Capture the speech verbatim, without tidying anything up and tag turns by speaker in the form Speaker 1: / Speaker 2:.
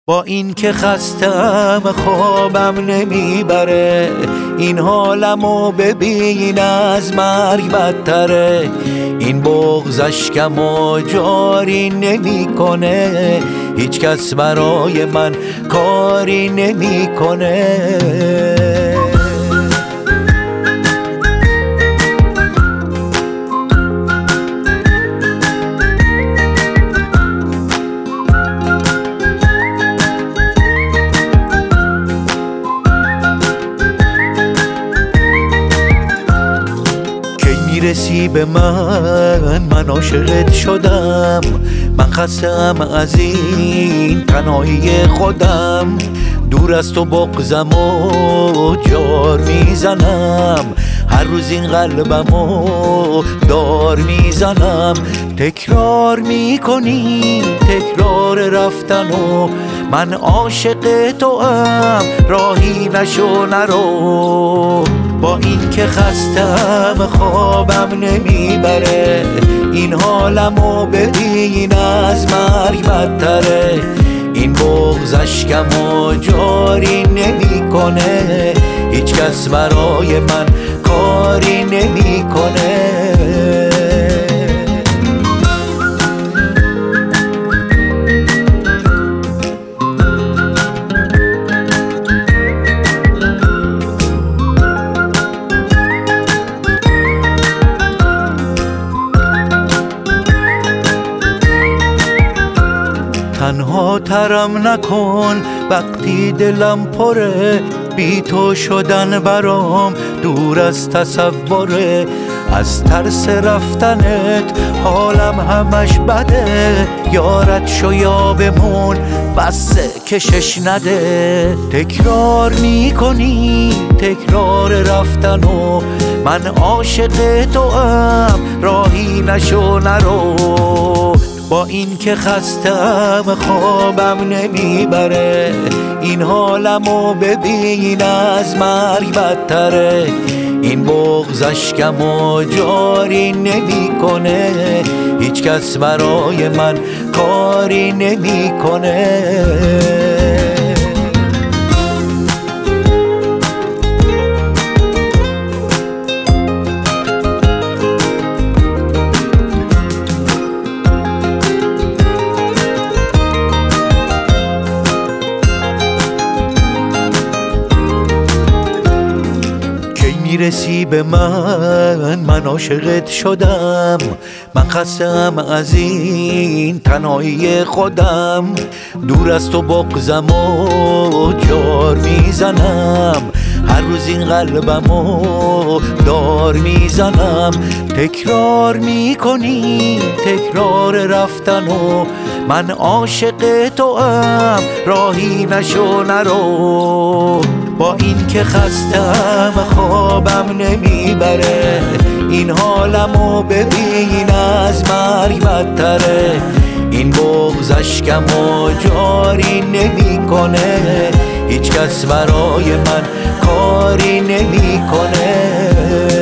Speaker 1: با این که خستم خوابم نمیبره، این حالمو ببین از مرگ بدتره. این بغض اشکمو جاری نمیکنه، هیچ کس برای من کاری نمیکنه. میرسی به من، من عاشقت شدم، من خستم از این تنهایی خودم. دور از تو بغضمو جار میزنم، هر روز این قلبمو دار میزنم. تکرار میکنی تکرار رفتنو، من عاشق تو ام راهی نشو نرو. با این که خستم خوابم نمیبره، این حالمو ببین از مرگ بدتره. این بغض اشکمو جاری نمیکنه، هیچ کس برای من کاری نمیکنه. تنها ترم نکن وقتی دلم پره، بی تو شدن برام دور از تصوره. از ترس رفتنت حالم همش بده، یارت شو یا بمون بسه کشش نده. تکرار میکنی تکرار رفتنو، من عاشق تو ام راهی نشو نرو. با این که خستم خوابم نمیبره، این حالمو ببین از مرگ بدتره. این بغض اشکمو جاری نمیکنه، هیچ کس برای من کاری نمیکنه. میرسی به من، من عاشقت شدم، من خستم از این تنهایی خودم. دور از تو بغضمو جار میزنم، هر روز این قلبمو دار میزنم. تکرار میکنی تکرار رفتنو، من عاشق تو ام راهی نشو نرو. با این که خستم خوابم نمیبره، این حالمو ببین از مرگ بدتره. این بغض اشکمو جاری نمیکنه، هیچ کس برای من کاری نمیکنه.